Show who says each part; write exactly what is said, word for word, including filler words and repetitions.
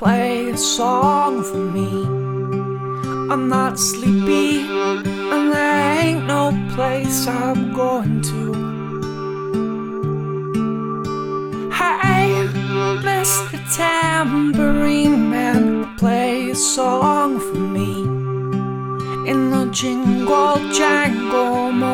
Speaker 1: play a song for me. I'm not sleepy, and there ain't no place I'm going to. Hey, Mister Tambourine Man, play a song for me in the jingle jangle